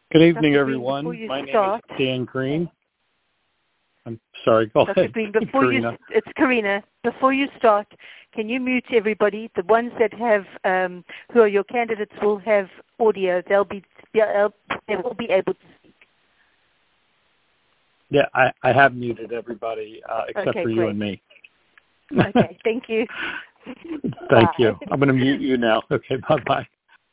Good evening, everyone. My name is Dan Green. I'm sorry, go ahead. Green, Karina. It's Karina. Before you start, can you mute everybody? The ones that have, who are your candidates will have audio. They will be able to speak. Yeah, I have muted everybody except for you and me. Okay, thank you. Thank you. I'm going to mute you now. Okay, bye-bye.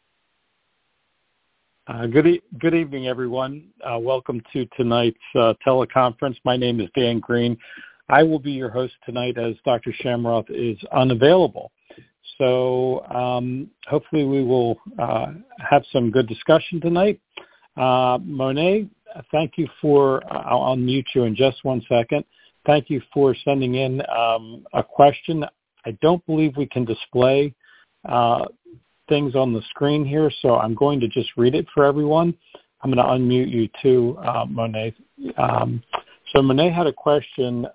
Good evening, everyone. Welcome to tonight's teleconference. My name is Dan Green. I will be your host tonight as Dr. Shamroth is unavailable. So hopefully we will have some good discussion tonight. Monet, thank you for, I'll unmute you in just 1 second. Thank you for sending in a question. I don't believe we can display things on the screen here, so I'm going to just read it for everyone. I'm going to unmute you too, Monet. So Monet had a question.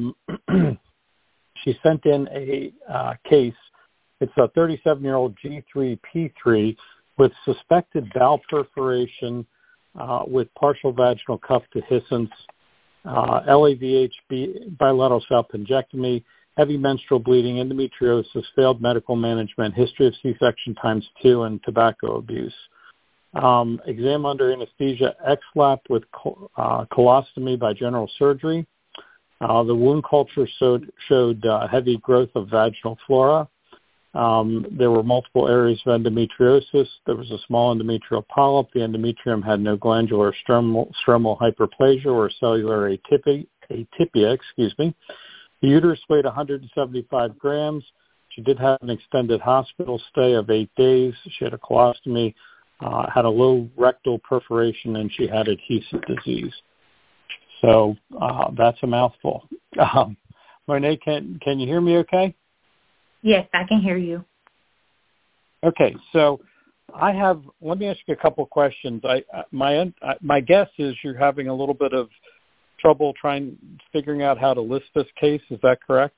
She sent in a case. It's a 37-year-old G3P3 with suspected bowel perforation with partial vaginal cuff dehiscence, LAVH bilateral salpingectomy, heavy menstrual bleeding, endometriosis, failed medical management, history of C-section ×2, and tobacco abuse. Exam under anesthesia, XLAP with colostomy by general surgery. The wound culture showed heavy growth of vaginal flora. There were multiple areas of endometriosis. There was a small endometrial polyp. The endometrium had no glandular stromal hyperplasia or cellular atypia. The uterus weighed 175 grams. She did have an extended hospital stay of 8 days. She had a colostomy, had a low rectal perforation, and she had adhesive disease. So that's a mouthful. Monet, can you hear me okay? Yes, I can hear you. Okay, so let me ask you a couple of questions. My guess is you're having a little bit of trouble figuring out how to list this case. Is that correct?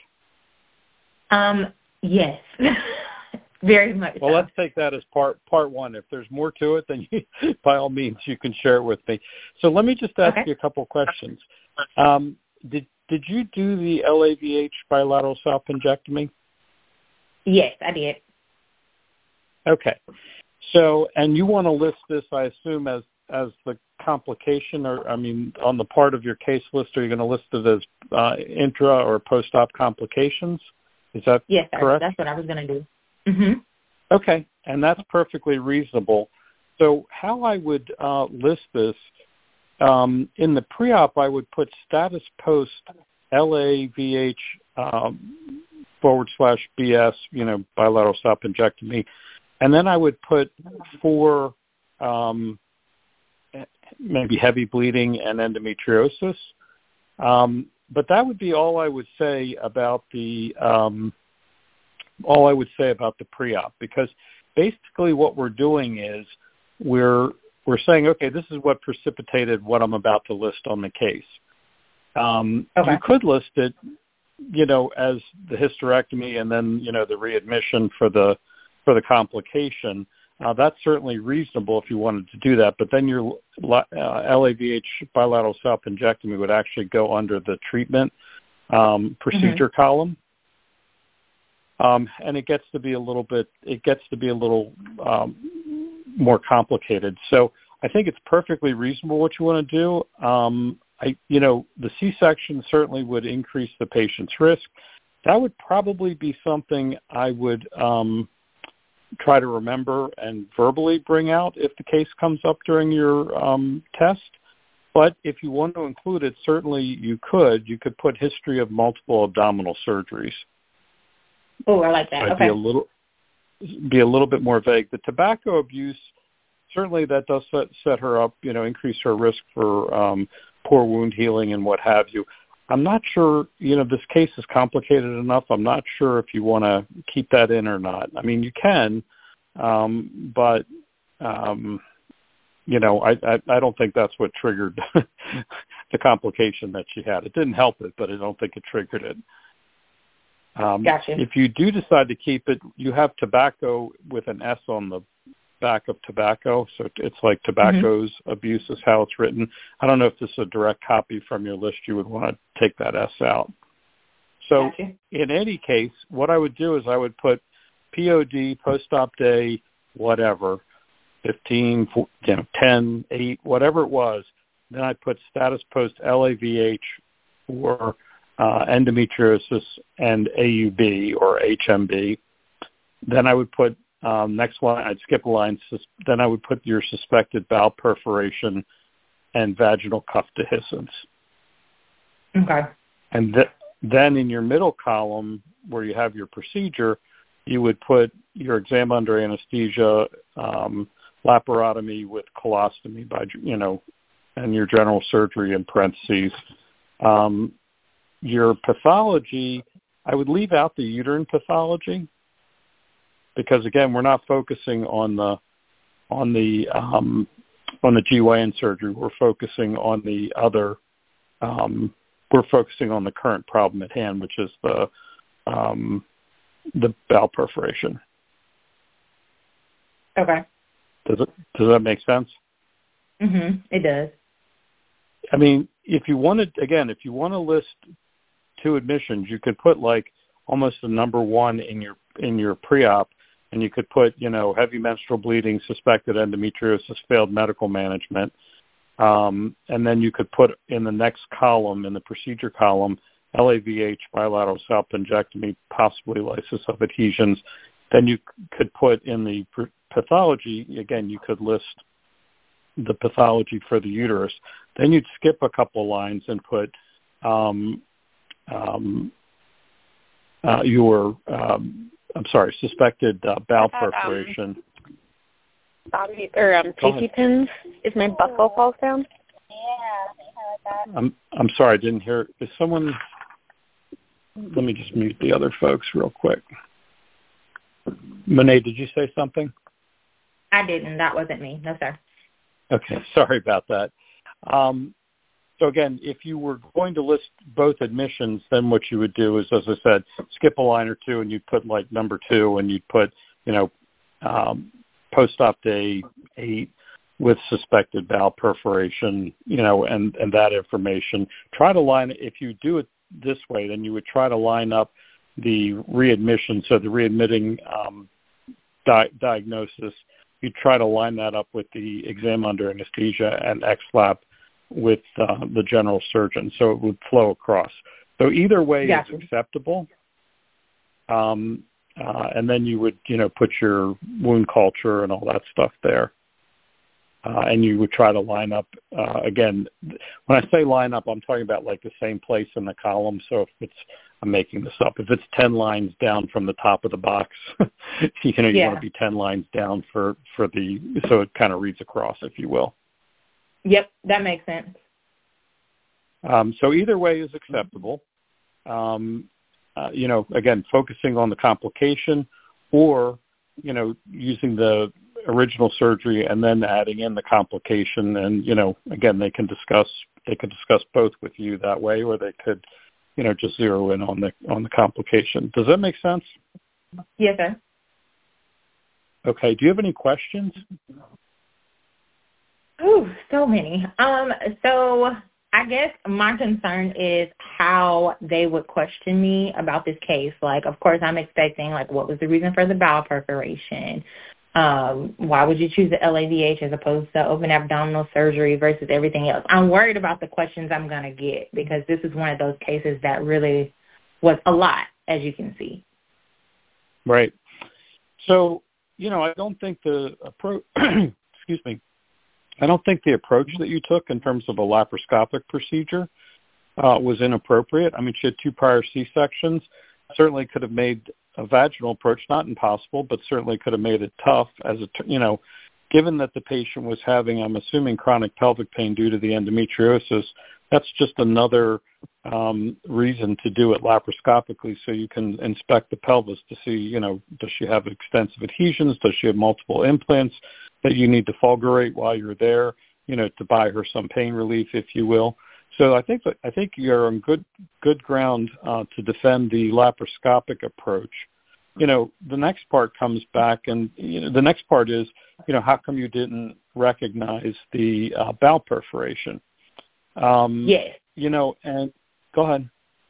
Yes, very much. Well, let's take that as part one. If there's more to it, then by all means you can share it with me. So let me just ask you a couple of questions. Did you do the LAVH bilateral salpingectomy? Yes, I did. Okay. So, and you want to list this, I assume, as the complication, or on the part of your case list, are you going to list it as intra or post-op complications? Is that correct? That's what I was going to do. Mm-hmm. Okay, and that's perfectly reasonable. So how I would list this, in the pre-op, I would put status post LAVH /BS, bilateral salpingectomy, and then I would put for maybe heavy bleeding and endometriosis. But that would be all I would say about the pre-op, because basically what we're doing is we're saying, okay, this is what precipitated what I'm about to list on the case. You could list it, as the hysterectomy and then, the readmission for the complication. That's certainly reasonable if you wanted to do that, but then your LAVH bilateral salpingectomy would actually go under the treatment procedure column. And it gets to be a little more complicated. So I think it's perfectly reasonable what you want to do. The C-section certainly would increase the patient's risk. That would probably be something I would try to remember and verbally bring out if the case comes up during your test. But if you want to include it, certainly you could. You could put history of multiple abdominal surgeries. Oh, I like that. Okay. Be a little bit more vague. The tobacco abuse, certainly that does set her up, increase her risk for poor wound healing and what have you. I'm not sure, this case is complicated enough. I'm not sure if you want to keep that in or not. You can, but, I don't think that's what triggered the complication that she had. It didn't help it, but I don't think it triggered it. Gotcha. If you do decide to keep it, you have tobacco with an S on the back of tobacco. So it's like tobacco's abuse is how it's written. I don't know if this is a direct copy from your list. You would want to take that S out. So in any case, what I would do is I would put POD, post-op day, whatever, 15, 10, 8, whatever it was. Then I put status post LAVH or endometriosis and AUB or HMB. Then I would put next line, I'd skip a line. Then I would put your suspected bowel perforation and vaginal cuff dehiscence. Okay. And then in your middle column where you have your procedure, you would put your exam under anesthesia, laparotomy with colostomy and your general surgery in parentheses. Your pathology, I would leave out the uterine pathology because again, we're not focusing on the GYN surgery. We're focusing on the other. We're focusing on the current problem at hand, which is the bowel perforation. Okay. Does that make sense? It does. I mean, if you want to list 2 admissions, you could put like almost a number 1 in your pre-op, and you could put, heavy menstrual bleeding, suspected endometriosis, failed medical management. And then you could put in the next column, in the procedure column, LAVH, bilateral salpingectomy, possibly lysis of adhesions. Then you could put in the pathology, again, you could list the pathology for the uterus. Then you'd skip a couple lines and put suspected bowel perforation. Bobby or TT pins. Is my buccal falls down? I'm sorry, I didn't hear. Is someone? Let me just mute the other folks real quick. Monet, did you say something? I didn't. That wasn't me. No, sir. Okay, sorry about that. So again, if you were going to list both admissions, then what you would do is, as I said, skip a line or 2, and you'd put like number 2, and you'd put, post-op day 8 with suspected bowel perforation, and that information. Try to line, if you do it this way, then you would try to line up the readmission, so the readmitting diagnosis, you try to line that up with the exam under anesthesia and XLAP with the general surgeon, so it would flow across. So either way is acceptable. And then you would, put your wound culture and all that stuff there. And you would try to line up, again, when I say line up, I'm talking about like the same place in the column. So if it's, I'm making this up, if it's 10 lines down from the top of the box, you want to be 10 lines down for the, so it kind of reads across, if you will. Yep, that makes sense. So either way is acceptable. Again, focusing on the complication or, using the original surgery and then adding in the complication. And, again, they can discuss both with you that way, or they could, just zero in on the complication. Does that make sense? Yes, sir. Okay. Do you have any questions? Oh, so many. So I guess my concern is how they would question me about this case. Like, of course, I'm expecting, like, what was the reason for the bowel perforation? Why would you choose the LAVH as opposed to open abdominal surgery versus everything else? I'm worried about the questions I'm going to get because this is one of those cases that really was a lot, as you can see. Right. So, I don't think the approach, excuse me, I don't think the approach that you took in terms of a laparoscopic procedure was inappropriate. I mean, she had 2 prior C-sections. Certainly could have made a vaginal approach not impossible, but certainly could have made it tough given that the patient was having, I'm assuming, chronic pelvic pain due to the endometriosis. That's just another reason to do it laparoscopically, so you can inspect the pelvis to see, does she have extensive adhesions? Does she have multiple implants that you need to fulgurate while you're there, to buy her some pain relief, if you will. So I think you're on good ground to defend the laparoscopic approach. The next part comes back, and the next part is how come you didn't recognize the bowel perforation? Yes. And go ahead.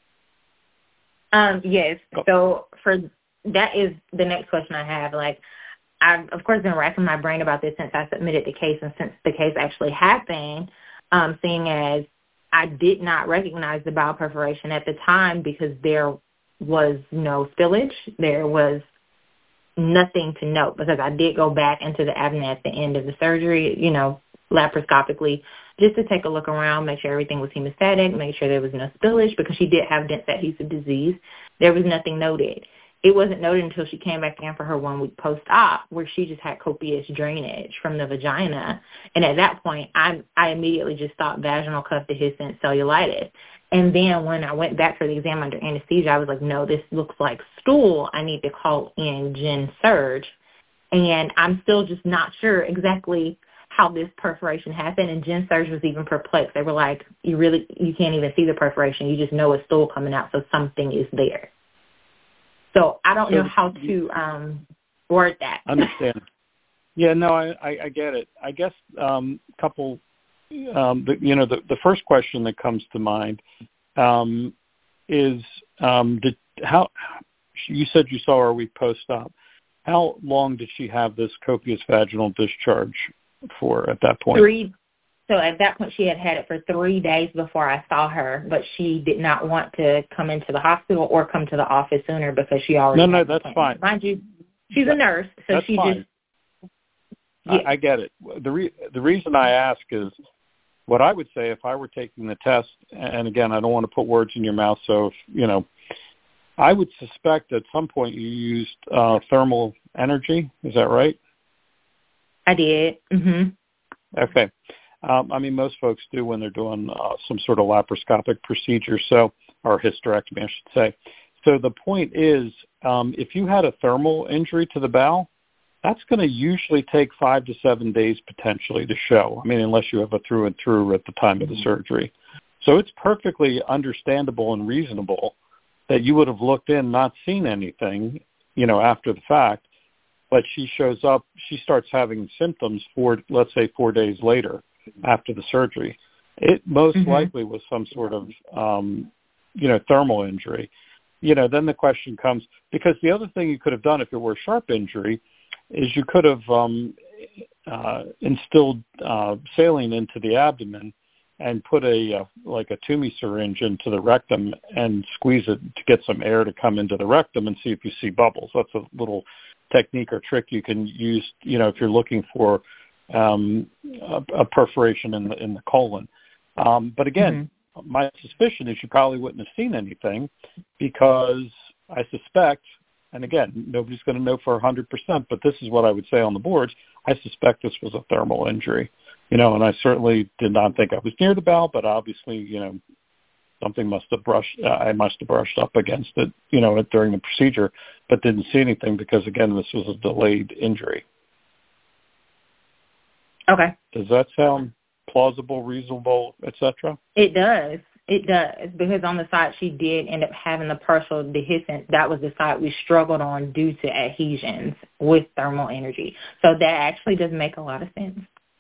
Yes. So that is the next question I have. Like, I've, of course, been racking my brain about this since I submitted the case and since the case actually happened, seeing as I did not recognize the bowel perforation at the time because there was no spillage. There was nothing to note because I did go back into the abdomen at the end of the surgery, laparoscopically, just to take a look around, make sure everything was hemostatic, make sure there was no spillage because she did have dense adhesive disease. There was nothing noted. It wasn't noted until she came back in for her 1 week post-op where she just had copious drainage from the vagina. And at that point, I immediately just thought vaginal cuff dehiscent cellulitis. And then when I went back for the exam under anesthesia, I was like, no, this looks like stool. I need to call in Gen Surg. And I'm still just not sure exactly how this perforation happened. And Gen Surg was even perplexed. They were like, you can't even see the perforation. You just know a stool coming out, so something is there. So I don't know how to word that. Understand. Yeah, no, I get it. I guess couple, the first question that comes to mind is how you said you saw her week post-op. How long did she have this copious vaginal discharge for at that point? So at that point, she had it for 3 days before I saw her, but she did not want to come into the hospital or come to the office sooner because she already No, that's fine. Mind you, she's a nurse, so that's she fine. Yeah. I get it. The reason I ask is what I would say if I were taking the test, and again, I don't want to put words in your mouth, so I would suspect at some point you used thermal energy. Is that right? I did. Mm-hmm. Okay. Most folks do when they're doing some sort of laparoscopic procedure, or hysterectomy, I should say. So the point is, if you had a thermal injury to the bowel, that's going to usually take 5 to 7 days potentially to show. Unless you have a through and through at the time of the surgery. So it's perfectly understandable and reasonable that you would have looked in, not seen anything, after the fact, but she shows up, she starts having symptoms let's say 4 days later after the surgery. It most likely was some sort of, thermal injury. Then the question comes, because the other thing you could have done if it were a sharp injury is you could have instilled saline into the abdomen and put a Toomey syringe into the rectum and squeeze it to get some air to come into the rectum and see if you see bubbles. That's a little technique or trick you can use, if you're looking for a perforation in the colon. But again, my suspicion is you probably wouldn't have seen anything because I suspect, and again, nobody's going to know for 100%, but this is what I would say on the boards, I suspect this was a thermal injury. And I certainly did not think I was near the bowel, but obviously, something I must have brushed up against it, during the procedure, but didn't see anything because, again, this was a delayed injury. Okay. Does that sound plausible, reasonable, etc.? It does. It does, because on the side she did end up having the partial dehiscence. That was the side we struggled on due to adhesions with thermal energy. So that actually does make a lot of sense.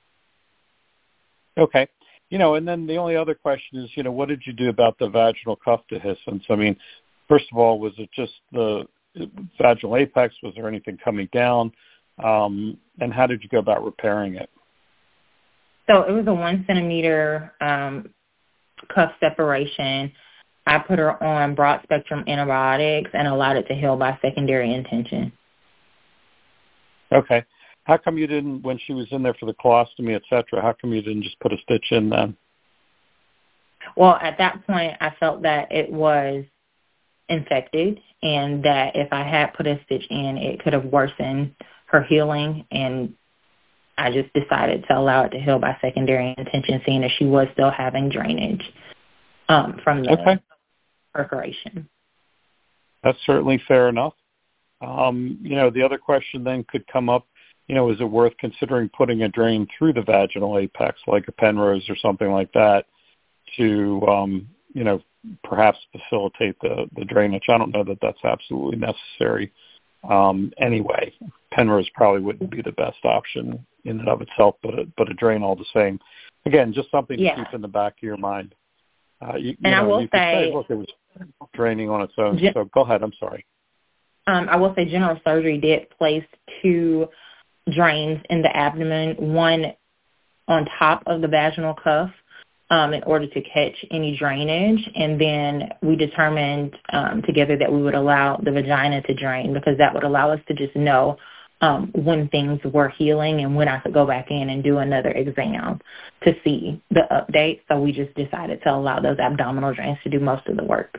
Okay. And then the only other question is, what did you do about the vaginal cuff dehiscence? First of all, was it just the vaginal apex? Was there anything coming down? And how did you go about repairing it? So it was a 1 centimeter cuff separation. I put her on broad spectrum antibiotics and allowed it to heal by secondary intention. Okay. How come you didn't, when she was in there for the colostomy, et cetera, how come you didn't just put a stitch in then? Well, at that point, I felt that it was infected and that if I had put a stitch in, it could have worsened her healing, and I just decided to allow it to heal by secondary intention, seeing that she was still having drainage from the perforation. That's certainly fair enough. The other question then could come up, is it worth considering putting a drain through the vaginal apex, like a Penrose or something like that, to, perhaps facilitate the drainage? I don't know that that's absolutely necessary anyway. Penrose probably wouldn't be the best option in and of itself, but a drain all the same. Again, just something to keep in the back of your mind. You could say, look, it was draining on its own. So go ahead. I'm sorry. I will say general surgery did place 2 drains in the abdomen, one on top of the vaginal cuff in order to catch any drainage. And then we determined together that we would allow the vagina to drain because that would allow us to just know when things were healing and when I could go back in and do another exam to see the update. So we just decided to allow those abdominal drains to do most of the work.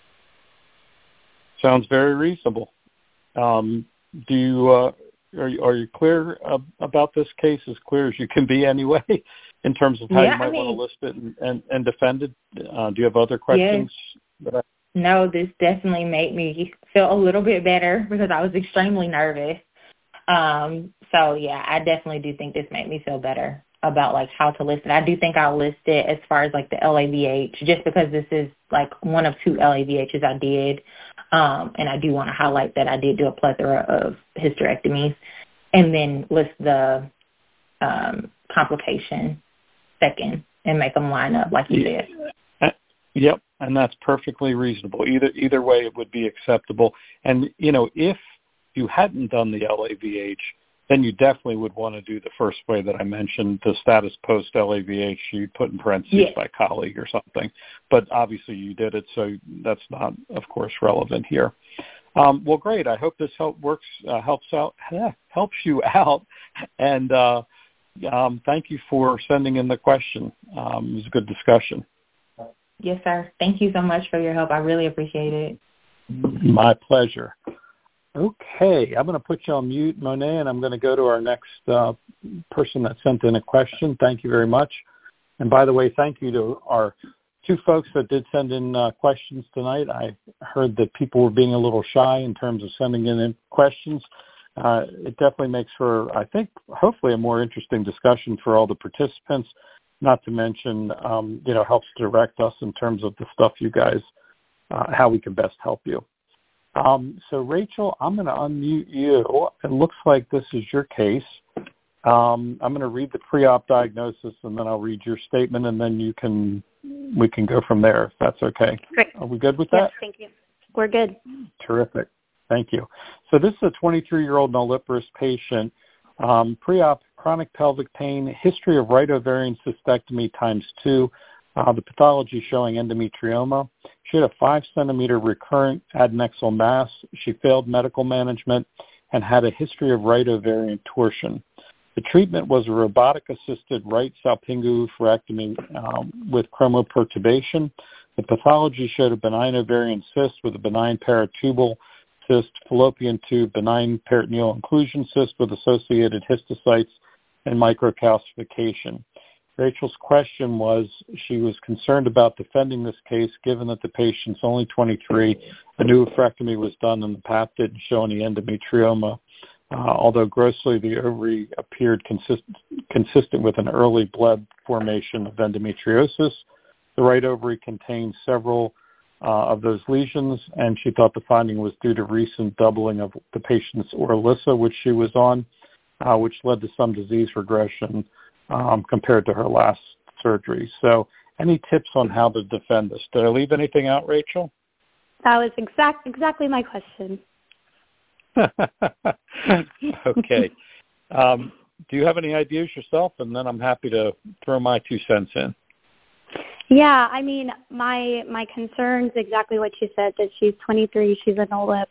Sounds very reasonable. Are you clear about this case, as clear as you can be anyway, in terms of how you might want to list it and defend it? Do you have other questions? Yes. No, this definitely made me feel a little bit better because I was extremely nervous. I definitely do think this made me feel better about like how to list it. I do think I'll list it as far as like the LAVH, just because this is like one of 2 LAVHs I did. And I do want to highlight that I did do a plethora of hysterectomies, and then list the complication second and make them line up like you did. Yep, and that's perfectly reasonable. Either way, it would be acceptable. And, if you hadn't done the LAVH, then you definitely would want to do the first way that I mentioned, the status post LAVH. You'd put in parentheses by colleague or something. But obviously you did it, so that's not, of course, relevant here. Well, great. I hope this helps you out. And thank you for sending in the question. It was a good discussion. Yes, sir. Thank you so much for your help. I really appreciate it. My pleasure. Okay, I'm going to put you on mute, Monet, and I'm going to go to our next person that sent in a question. Thank you very much. And by the way, thank you to our 2 folks that did send in questions tonight. I heard that people were being a little shy in terms of sending in questions. It definitely makes for, I think, hopefully a more interesting discussion for all the participants, not to mention, helps direct us in terms of the stuff you guys, how we can best help you. So, Rachel, I'm going to unmute you. It looks like this is your case. I'm going to read the pre-op diagnosis, and then I'll read your statement, and then we can go from there, if that's okay. Great. Are we good with that? Yes, thank you. We're good. Terrific. Thank you. So this is a 23-year-old nulliparous patient, pre-op chronic pelvic pain, history of right ovarian cystectomy ×2, the pathology showing endometrioma. She had a 5-centimeter recurrent adnexal mass. She failed medical management and had a history of right ovarian torsion. The treatment was a robotic-assisted right salpingo-oophorectomy with chromoperturbation. The pathology showed a benign ovarian cyst with a benign paratubal cyst, fallopian tube, benign peritoneal inclusion cyst with associated histocytes and microcalcification. Rachel's question was, she was concerned about defending this case given that the patient's only 23. A new oophorectomy was done and the path didn't show any endometrioma. Although grossly the ovary appeared consistent with an early blood formation of endometriosis. The right ovary contained several of those lesions, and she thought the finding was due to recent doubling of the patient's Orilissa, which she was on, which led to some disease regression compared to her last surgery. So any tips on how to defend this? Did I leave anything out, Rachel? That was exactly my question. Okay. Do you have any ideas yourself? And then I'm happy to throw my 2 cents in. Yeah, I mean, my concern's exactly what you said, that she's 23, she's a no-lip.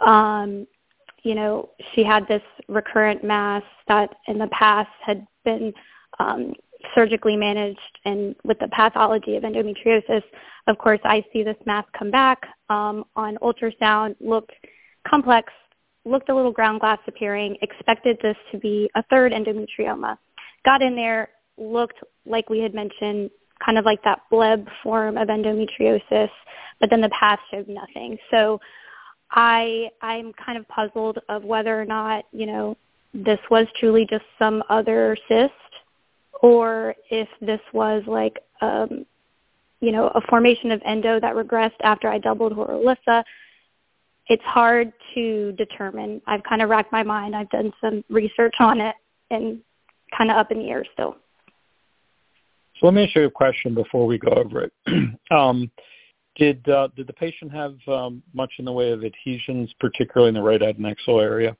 She had this recurrent mass that in the past had been surgically managed, and with the pathology of endometriosis, of course, I see this mass come back on ultrasound, looked complex, looked a little ground glass appearing, expected this to be a 3rd endometrioma. Got in there, looked like we had mentioned, kind of like that bleb form of endometriosis, but then the path showed nothing. So I'm kind of puzzled of whether or not, this was truly just some other cyst, or if this was like, a formation of endo that regressed after I doubled Orilissa. it's hard to determine. I've kind of racked my mind. I've done some research on it and kind of up in the air still. So let me ask you a question before we go over it. Did the patient have much in the way of adhesions, particularly in the right adnexal area?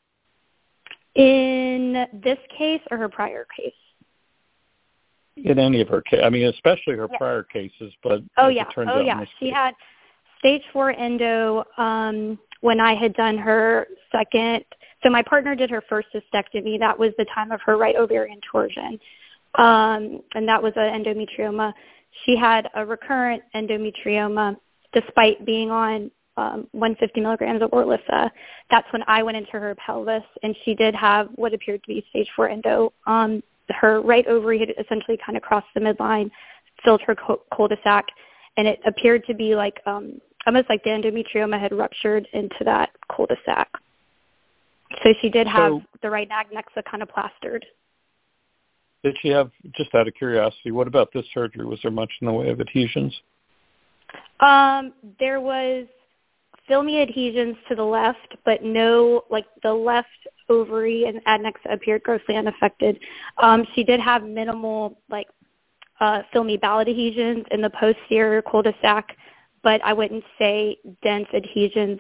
In this case or her prior case? In any of her cases. I mean, especially her prior cases, but it turns out in this She case. had stage 4 endo when I had done her second. So my partner did her first cystectomy. That was the time of her right ovarian torsion. And that was an endometrioma. She had a recurrent endometrioma despite being on 150 milligrams of Orlissa. That's when I went into her pelvis, and she did have what appeared to be stage 4 endo. Her right ovary had essentially kind of crossed the midline, filled her cul-de-sac, and it appeared to be like almost like the endometrioma had ruptured into that cul-de-sac. So she did have the right adnexa kind of plastered. Did she have, just out of curiosity, what about this surgery? Was there much in the way of adhesions? There was filmy adhesions to the left, but no, like the left ovary and adnexa appeared grossly unaffected. She did have minimal, like, filmy bowel adhesions in the posterior cul-de-sac, but I wouldn't say dense adhesions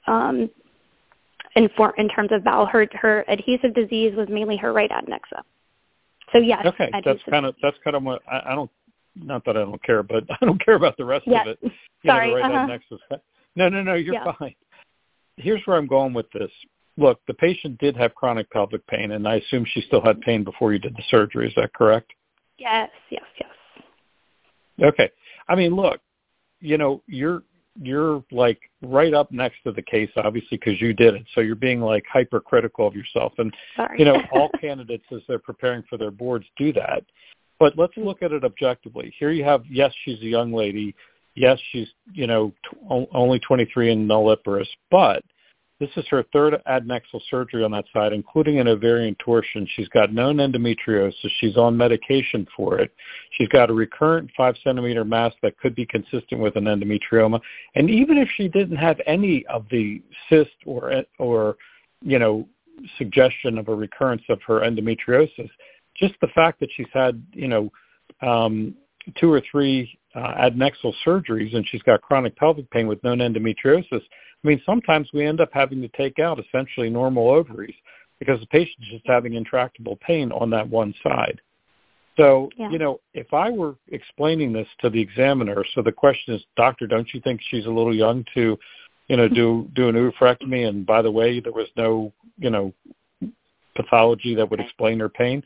in terms of bowel. Her adhesive disease was mainly her right adnexa. So yes. Okay, that's kind of what I don't. Not that I don't care, but I don't care about the rest of it. Sorry. Right adnexus. No, you're fine. Here's where I'm going with this. Look, the patient did have chronic pelvic pain, and I assume she still had pain before you did the surgery. Is that correct? Yes. Okay. I mean, look, you're like right up next to the case, obviously, because you did it. So you're being like hypercritical of yourself. And, Sorry. All candidates as they're preparing for their boards do that. But let's look at it objectively. Here you have, yes, she's a young lady. Yes, she's, only 23 and nulliparous. But this is her third adnexal surgery on that side, including an ovarian torsion. She's got known endometriosis. She's on medication for it. She's got a recurrent 5-centimeter mass that could be consistent with an endometrioma. And even if she didn't have any of the cyst or suggestion of a recurrence of her endometriosis, just the fact that she's had, 2 or 3 adnexal surgeries and she's got chronic pelvic pain with known endometriosis, I mean, sometimes we end up having to take out essentially normal ovaries because the patient's just having intractable pain on that one side. So, if I were explaining this to the examiner, so the question is, doctor, don't you think she's a little young to, do an oophorectomy? And by the way, there was no, pathology that would explain her pain.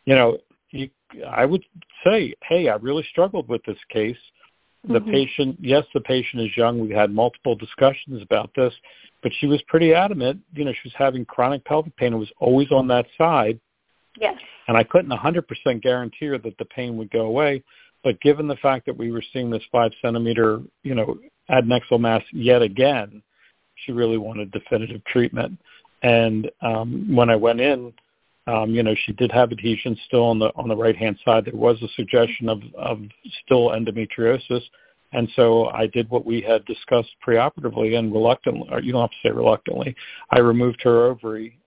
I would say, hey, I really struggled with this case. The patient, yes, the patient is young. We had multiple discussions about this, but she was pretty adamant. She was having chronic pelvic pain. It was always on that side. Yes. And I couldn't 100% guarantee her that the pain would go away. But given the fact that we were seeing this 5-centimeter, adnexal mass yet again, she really wanted definitive treatment. And when I went in, she did have adhesions still on the right-hand side. There was a suggestion of still endometriosis. And so I did what we had discussed preoperatively and reluctantly, or you don't have to say reluctantly, I removed her ovary,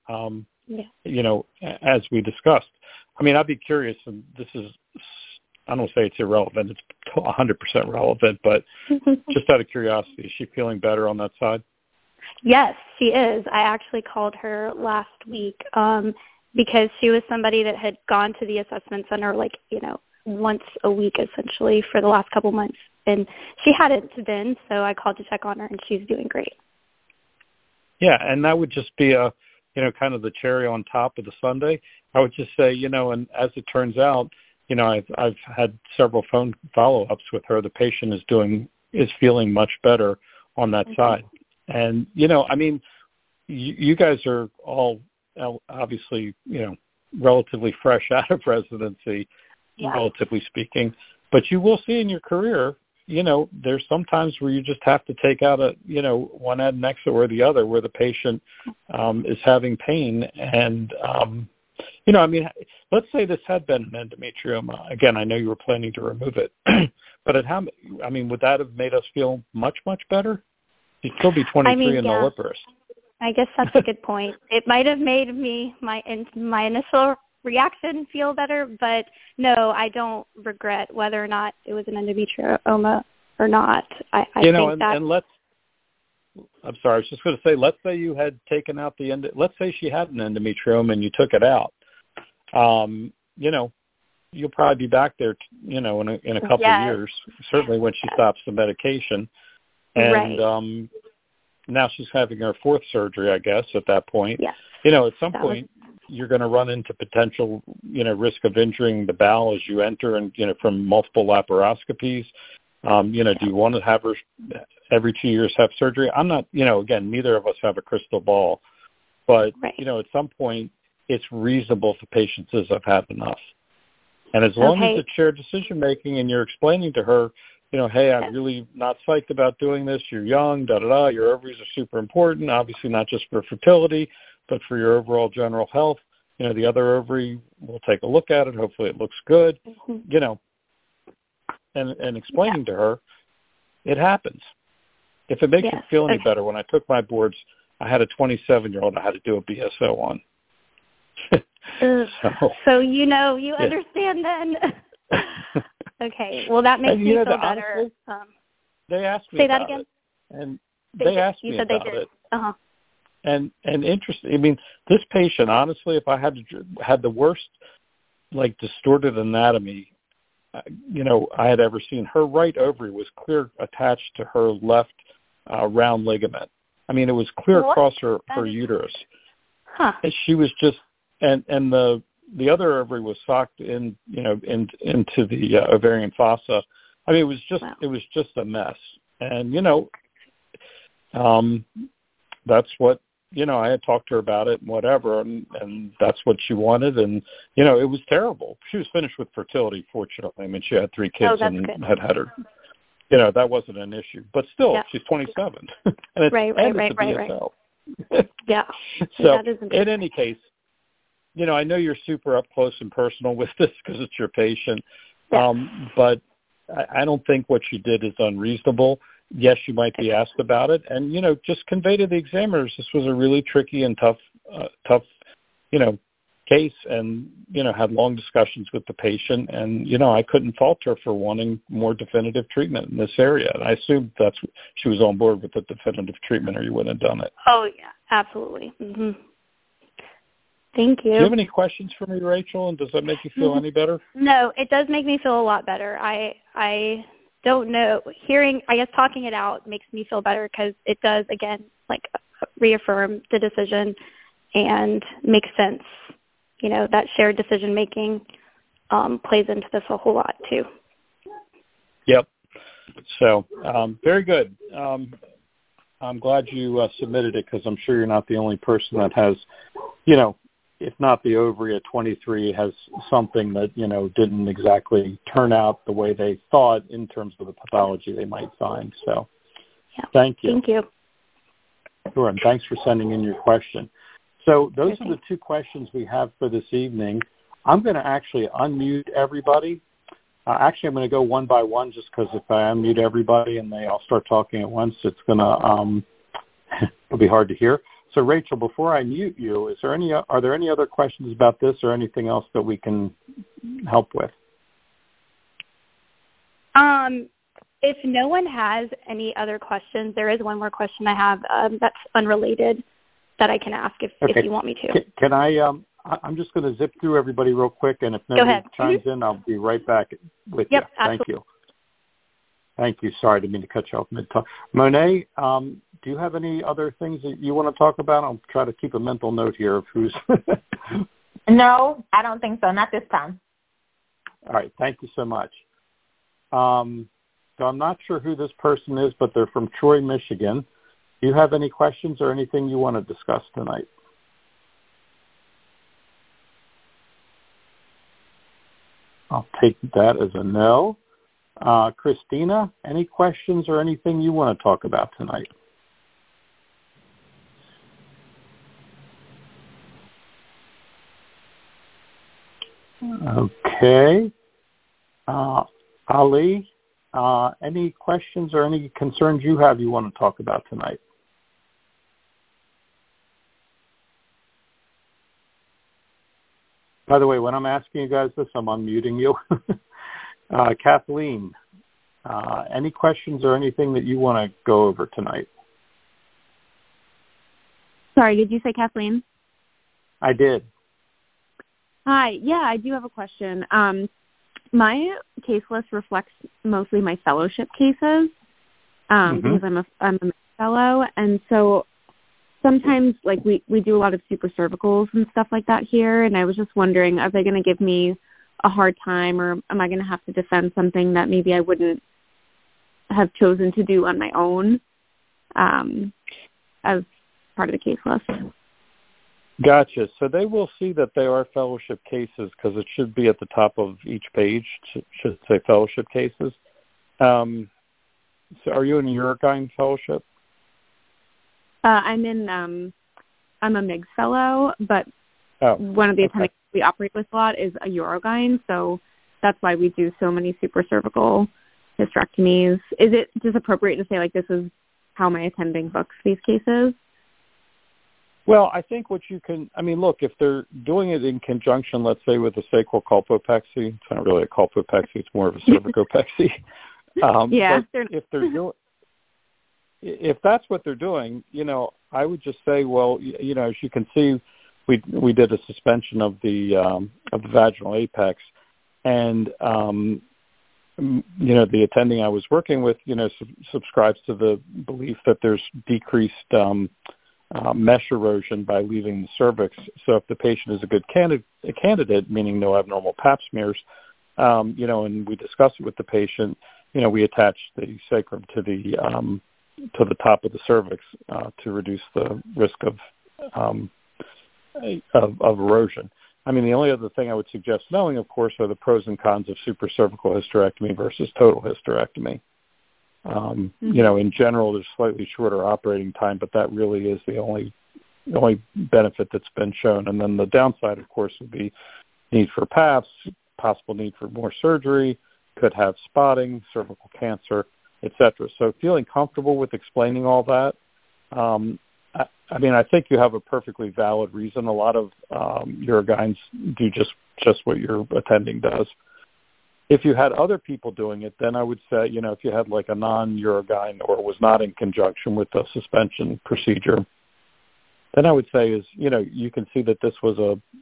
as we discussed. I mean, I'd be curious, and this is, I don't say it's irrelevant, it's 100% relevant, but just out of curiosity, is she feeling better on that side? Yes, she is. I actually called her last week because she was somebody that had gone to the assessment center once a week essentially for the last couple months. And she hadn't been, so I called to check on her, and she's doing great. Yeah, and that would just be a, kind of the cherry on top of the sundae. I would just say, and as it turns out, I've had several phone follow-ups with her. The patient is feeling much better on that side. And, I mean, you guys are all obviously, relatively fresh out of residency, relatively speaking. But you will see in your career, there's sometimes where you just have to take out one adnexa or the other where the patient is having pain. And, I mean, let's say this had been an endometrioma. Again, I know you were planning to remove it. But would that have made us feel much, much better? She'd still be 23 in the lippers. I guess that's a good point. It might have made my initial reaction feel better, but no, I don't regret whether or not it was an endometrioma or not. I think that. And I'm sorry, I was just going to say, let's say you had taken out let's say she had an endometrioma and you took it out. You'll probably be back there, in a couple of years, certainly when she stops the medication. And now she's having her fourth surgery, I guess, at that point. Yes. At some point, you're going to run into potential, risk of injuring the bowel as you enter and, from multiple laparoscopies. Do you want to have her every 2 years have surgery? I'm not, again, neither of us have a crystal ball. But, at some point, it's reasonable for patients to have had enough. And as long as it's shared decision-making and you're explaining to her, hey, I'm really not psyched about doing this. You're young, da-da-da. Your ovaries are super important, obviously not just for fertility, but for your overall general health. The other ovary, we'll take a look at it. Hopefully it looks good, and explaining to her, it happens. If it makes you feel any better, when I took my boards, I had a 27-year-old I had to do a BSO on. So you understand then. Okay, well that makes me feel better. They asked me say about that again. It, and they asked me about it. Uh-huh. And interesting. I mean, this patient, honestly, if I had the worst, distorted anatomy, I had ever seen. Her right ovary was clear attached to her left round ligament. I mean, it was clear across her uterus. Huh. And she was just, and the other ovary was socked in, into the ovarian fossa. I mean, it was just a mess. And, that's what, I had talked to her about it and whatever, and that's what she wanted. And, it was terrible. She was finished with fertility, fortunately. I mean, she had 3 kids and good. had her, that wasn't an issue. But still, she's 27. And it's, right. Yeah. So, in any case, I know you're super up close and personal with this because it's your patient, but I don't think what you did is unreasonable. Yes, you might be asked about it, and just convey to the examiners this was a really tricky and tough, case, and had long discussions with the patient, and I couldn't fault her for wanting more definitive treatment in this area. And I assumed she was on board with the definitive treatment, or you wouldn't have done it. Oh yeah, absolutely. Mm-hmm. Thank you. Do you have any questions for me, Rachel? And does that make you feel any better? No, it does make me feel a lot better. I don't know. Talking it out makes me feel better because it does, again, reaffirm the decision and makes sense. That shared decision-making plays into this a whole lot, too. Yep. So, very good. I'm glad you submitted it because I'm sure you're not the only person that has, if not the ovary at 23, has something that, didn't exactly turn out the way they thought in terms of the pathology they might find. So thank you. Thank you. Sure, and thanks for sending in your question. So those are the 2 questions we have for this evening. I'm going to actually unmute everybody. Actually, I'm going to go one by one just because if I unmute everybody and they all start talking at once, it's going to it'll be hard to hear. So, Rachel, before I mute you, are there any other questions about this or anything else that we can help with? If no one has any other questions, there is one more question I have that's unrelated that I can ask if you want me to. Can I? I'm just going to zip through everybody real quick, and if nobody chimes in, I'll be right back with you. Thank you. Thank you. Sorry, I didn't mean to cut you off mid-talk. Monet, do you have any other things that you want to talk about? I'll try to keep a mental note here of who's... No, I don't think so. Not this time. All right. Thank you so much. So I'm not sure who this person is, but they're from Troy, Michigan. Do you have any questions or anything you want to discuss tonight? I'll take that as a no. Christina, any questions or anything you want to talk about tonight? Okay. Ali, Any questions or any concerns you have you want to talk about tonight? By the way, when I'm asking you guys this, I'm unmuting you. Kathleen, any questions or anything that you want to go over tonight? Sorry, did you say Kathleen? I did. Hi. Yeah, I do have a question. My case list reflects mostly my fellowship cases because I'm a fellow, and so sometimes like we do a lot of super cervicals and stuff like that here, and I was just wondering, are they going to give me a hard time, or am I going to have to defend something that maybe I wouldn't have chosen to do on my own as part of the case list? Gotcha. So they will see that they are fellowship cases because it should be at the top of each page. Should say fellowship cases. So are you in a Urogyne fellowship? I'm a MIGS fellow, but one of the attendings we operate with a lot is a Urogyne, so that's why we do so many super cervical hysterectomies. Is it just appropriate to say, like, this is how my attending books these cases? Well, I think what you can, I mean, look, if they're doing it in conjunction, let's say with a sacral colpopexy, it's not really a colpopexy, it's more of a cervicopexy. Yeah. If that's what they're doing, I would just say, well, as you can see, we did a suspension of the vaginal apex, and the attending I was working with, subscribes to the belief that there's decreased mesh erosion by leaving the cervix. So if the patient is a good candidate, meaning no abnormal pap smears, and we discuss it with the patient, we attach the sacrum to the top of the cervix to reduce the risk of erosion. I mean, the only other thing I would suggest knowing, of course, are the pros and cons of supracervical hysterectomy versus total hysterectomy. In general, there's slightly shorter operating time, but that really is the only benefit that's been shown. And then the downside, of course, would be need for PAPs, possible need for more surgery, could have spotting, cervical cancer, etc. So feeling comfortable with explaining all that, I think you have a perfectly valid reason. A lot of Urogynes do just what your attending does. If you had other people doing it, then I would say, if you had like a non-Urogyne or was not in conjunction with the suspension procedure, then I would say you can see that this was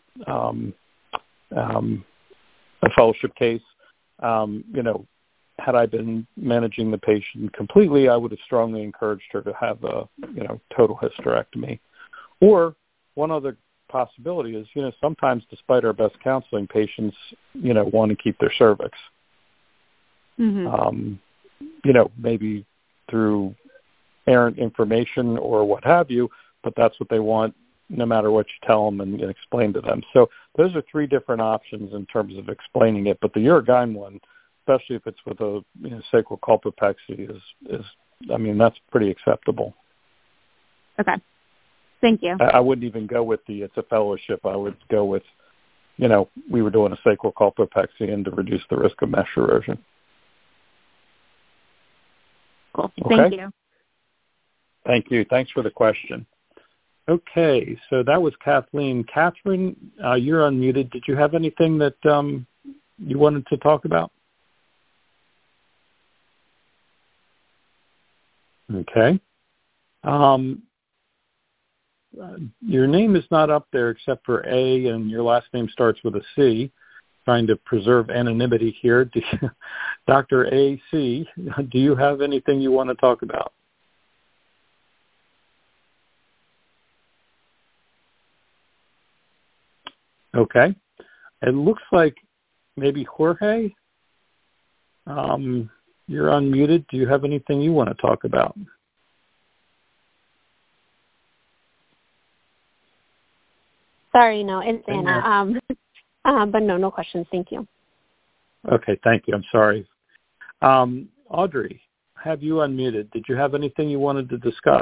a fellowship case. Had I been managing the patient completely, I would have strongly encouraged her to have a, total hysterectomy. Or one other possibility is, sometimes despite our best counseling, patients, want to keep their cervix. Mm-hmm. Maybe through errant information or what have you, but that's what they want no matter what you tell them and explain to them. So those are three different options in terms of explaining it. But the Urogyne one, especially if it's with a sacral colpopexy, is that's pretty acceptable. Okay. Thank you. I wouldn't even go with it's a fellowship. I would go with, we were doing a sacral colpopexy and to reduce the risk of mesh erosion. Cool. Okay? Thank you. Thank you. Thanks for the question. Okay, so that was Kathleen. Catherine, you're unmuted. Did you have anything that you wanted to talk about? Okay. Your name is not up there except for A, and your last name starts with a C. Trying to preserve anonymity here. Dr. A.C., do you have anything you want to talk about? Okay. It looks like maybe Jorge, you're unmuted. Do you have anything you want to talk about? Sorry, no, it's Anna. But no questions. Thank you. Okay, thank you. I'm sorry. Audrey, have you unmuted? Did you have anything you wanted to discuss?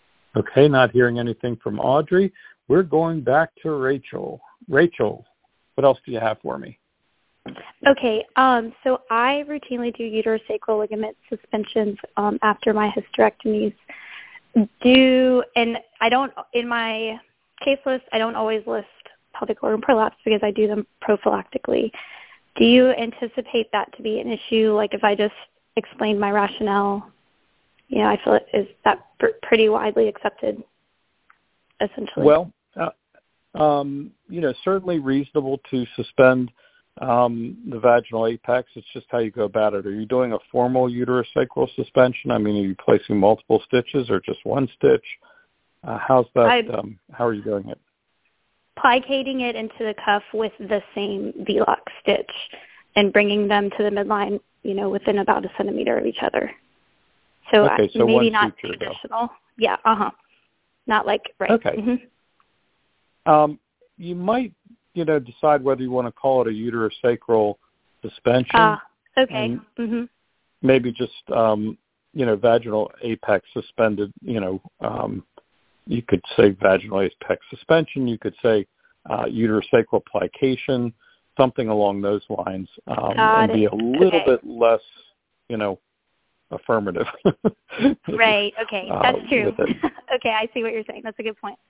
Okay, not hearing anything from Audrey. We're going back to Rachel. Rachel, What else do you have for me? Okay, so I routinely do uterosacral ligament suspensions after my hysterectomies. And I don't, in my case list, I don't always list pelvic organ prolapse because I do them prophylactically. Do you anticipate that to be an issue? Like if I just explained my rationale, I feel is that pretty widely accepted, essentially? Well, certainly reasonable to suspend the vaginal apex. It's just how you go about it. Are you doing a formal uterosacral suspension? I mean, are you placing multiple stitches or just one stitch? How's that? How are you doing it? Plicating it into the cuff with the same V-lock stitch and bringing them to the midline, within about a centimeter of each other. So, okay, so maybe one not suture, traditional. Yeah, Not like, right. Okay. Mm-hmm. You might, decide whether you want to call it a uterosacral suspension. Okay. Mm-hmm. Maybe just, vaginal apex suspended, you could say vaginal apex suspension. You could say uterosacral plication, something along those lines, and be a little bit less, affirmative. Right. Okay. That's true. Okay. I see what you're saying. That's a good point.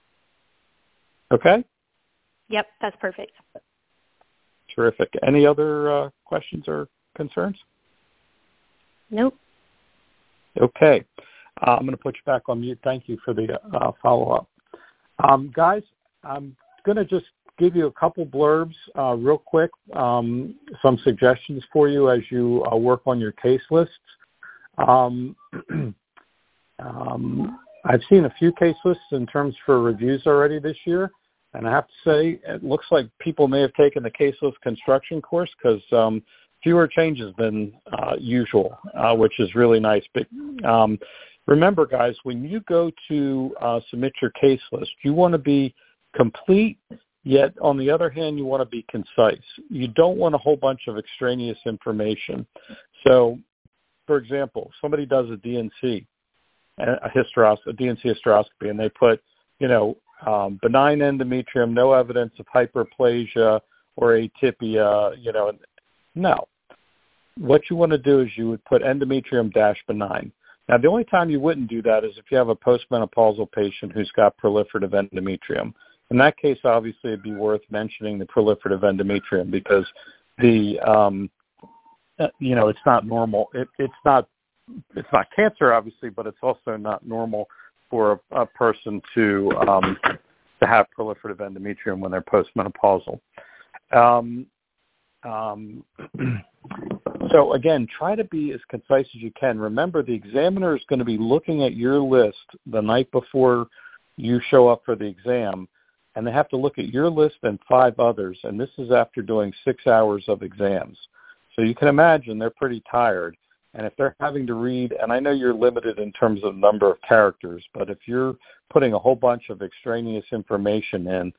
Okay. Yep. That's perfect. Terrific. Any other questions or concerns? Nope. Okay. I'm going to put you back on mute. Thank you for the follow-up. Guys, I'm going to just give you a couple blurbs real quick, some suggestions for you as you work on your case lists. I've seen a few case lists in terms for reviews already this year, and I have to say it looks like people may have taken the case list construction course because fewer changes than usual, which is really nice. But remember, guys, when you go to submit your case list, you want to be complete, yet on the other hand, you want to be concise. You don't want a whole bunch of extraneous information. So, for example, somebody does a DNC, a DNC hysteroscopy, and they put, benign endometrium, no evidence of hyperplasia or atypia, no. What you want to do is you would put endometrium-benign. Now, the only time you wouldn't do that is if you have a postmenopausal patient who's got proliferative endometrium. In that case, obviously, it'd be worth mentioning the proliferative endometrium because it's not normal. It's not cancer, obviously, but it's also not normal for a person to have proliferative endometrium when they're postmenopausal. So again, try to be as concise as you can. Remember, the examiner is going to be looking at your list the night before you show up for the exam, and they have to look at your list and 5 others, and this is after doing 6 hours of exams. So you can imagine they're pretty tired, and if they're having to read, and I know you're limited in terms of number of characters, but if you're putting a whole bunch of extraneous information in,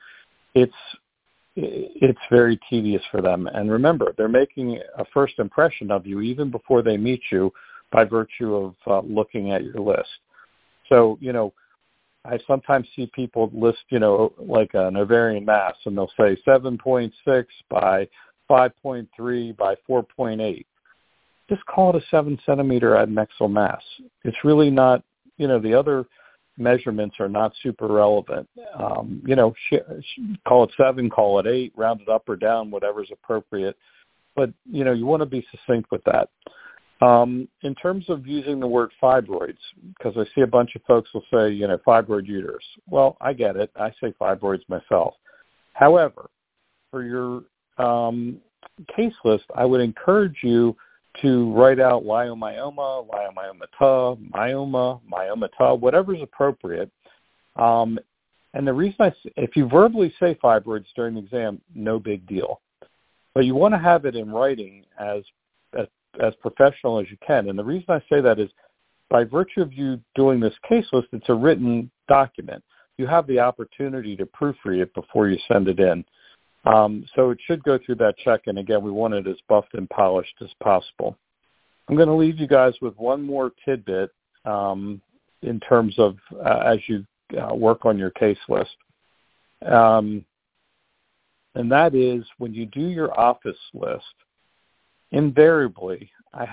it's very tedious for them. And remember, they're making a first impression of you even before they meet you by virtue of looking at your list. So, I sometimes see people list, like an ovarian mass, and they'll say 7.6 by 5.3 by 4.8. Just call it a 7-centimeter adnexal mass. It's really not, the other measurements are not super relevant. Call it 7, call it 8, round it up or down, whatever's appropriate. But, you want to be succinct with that. In terms of using the word fibroids, because I see a bunch of folks will say, fibroid uterus. Well, I get it. I say fibroids myself. However, for your case list, I would encourage you to write out leiomyoma, leiomyomata, myomata, whatever's appropriate. And the reason if you verbally say fibroids during the exam, no big deal. But you want to have it in writing as professional as you can. And the reason I say that is by virtue of you doing this case list, it's a written document. You have the opportunity to proofread it before you send it in. So it should go through that check. And again, we want it as buffed and polished as possible. I'm going to leave you guys with one more tidbit in terms of as you work on your case list. And that is when you do your office list, invariably,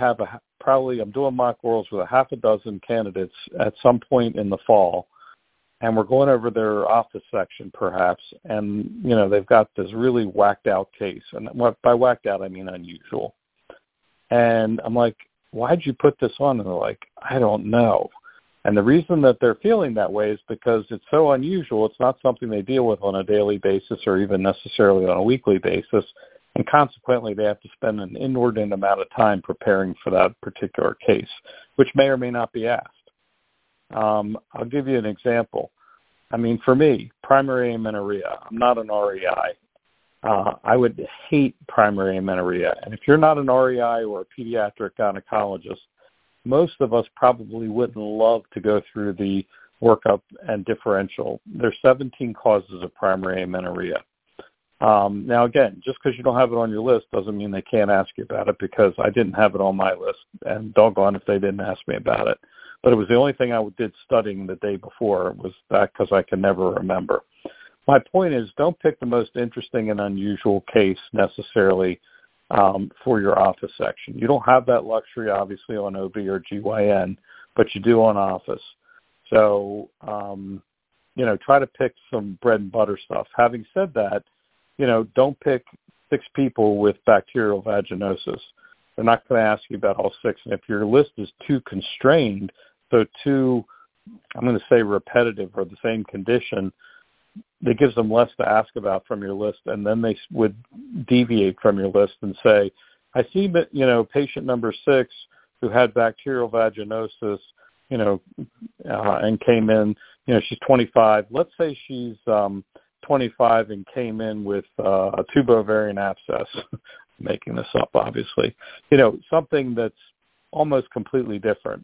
I'm doing mock orals with a half a dozen candidates at some point in the fall, and we're going over their office section perhaps, and, they've got this really whacked out case. And by whacked out, I mean unusual. And I'm like, why'd you put this on? And they're like, I don't know. And the reason that they're feeling that way is because it's so unusual. It's not something they deal with on a daily basis or even necessarily on a weekly basis. And consequently, they have to spend an inordinate amount of time preparing for that particular case, which may or may not be asked. I'll give you an example. For me, primary amenorrhea, I'm not an REI. I would hate primary amenorrhea. And if you're not an REI or a pediatric gynecologist, most of us probably wouldn't love to go through the workup and differential. There's 17 causes of primary amenorrhea. Now, again, just because you don't have it on your list doesn't mean they can't ask you about it, because I didn't have it on my list, and doggone if they didn't ask me about it. But it was the only thing I did studying the day before was that, because I can never remember. My point is, don't pick the most interesting and unusual case necessarily for your office section. You don't have that luxury, obviously, on OB or GYN, but you do on office. So, try to pick some bread and butter stuff. Having said that, don't pick 6 people with bacterial vaginosis. They're not going to ask you about all 6. And if your list is too constrained, so too, I'm going to say repetitive or the same condition, that gives them less to ask about from your list, and then they would deviate from your list and say, I see that, patient number 6 who had bacterial vaginosis, and came in, she's 25. Let's say she's 25 and came in with a tubo-ovarian abscess, making this up, obviously, something that's almost completely different.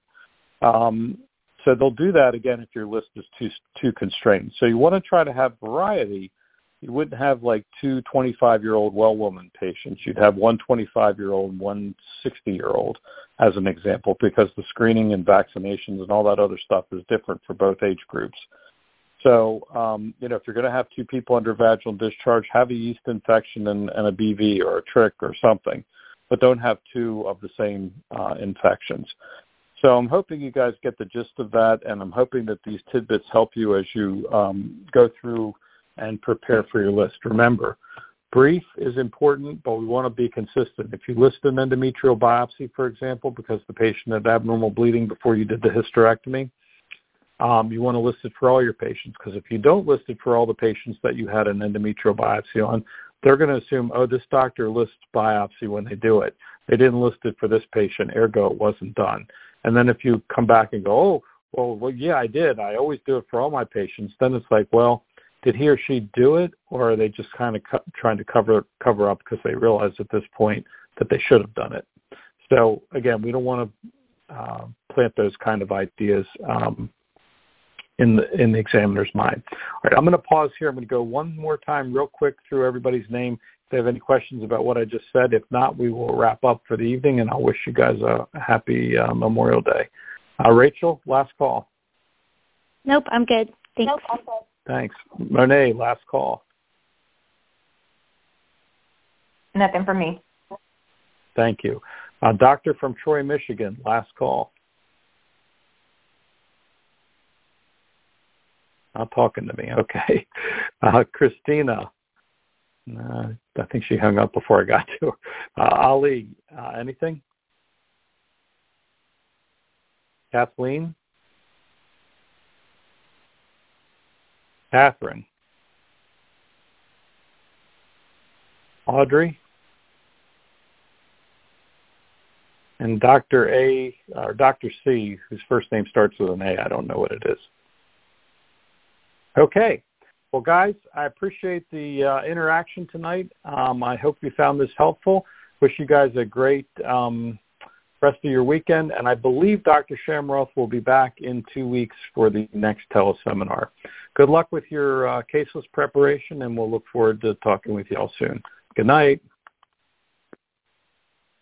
So they'll do that, again, if your list is too constrained. So you want to try to have variety. You wouldn't have like 2 25-year-old well woman patients. You'd have one 25-year-old and one 60-year-old as an example, because the screening and vaccinations and all that other stuff is different for both age groups. So, if you're going to have 2 people under vaginal discharge, have a yeast infection and a BV or a trick or something, but don't have 2 of the same infections. So I'm hoping you guys get the gist of that, and I'm hoping that these tidbits help you as you go through and prepare for your list. Remember, brief is important, but we want to be consistent. If you list an endometrial biopsy, for example, because the patient had abnormal bleeding before you did the hysterectomy, you want to list it for all your patients, because if you don't list it for all the patients that you had an endometrial biopsy on, they're going to assume, this doctor lists biopsy when they do it. They didn't list it for this patient, ergo it wasn't done. And then if you come back and go, well, yeah, I did. I always do it for all my patients. Then it's like, well, did he or she do it, or are they just kind of trying to cover up because they realize at this point that they should have done it? So, again, we don't want to plant those kind of ideas in the examiner's mind. All right, I'm going to pause here. I'm going to go one more time real quick through everybody's name. If they have any questions about what I just said, if not, we will wrap up for the evening, and I'll wish you guys a happy Memorial Day. Rachel, last call. Nope, I'm good. Thanks. Nope, I'm good. Thanks. Monet, last call. Nothing for me. Thank you. Doctor from Troy, Michigan, last call. Not talking to me. Okay. Christina. I think she hung up before I got to her. Ali, anything? Kathleen? Catherine? Audrey? And Dr. A, or Dr. C, whose first name starts with an A. I don't know what it is. Okay. Well, guys, I appreciate the interaction tonight. I hope you found this helpful. Wish you guys a great rest of your weekend. And I believe Dr. Shamroth will be back in 2 weeks for the next teleseminar. Good luck with your case list preparation, and we'll look forward to talking with you all soon. Good night.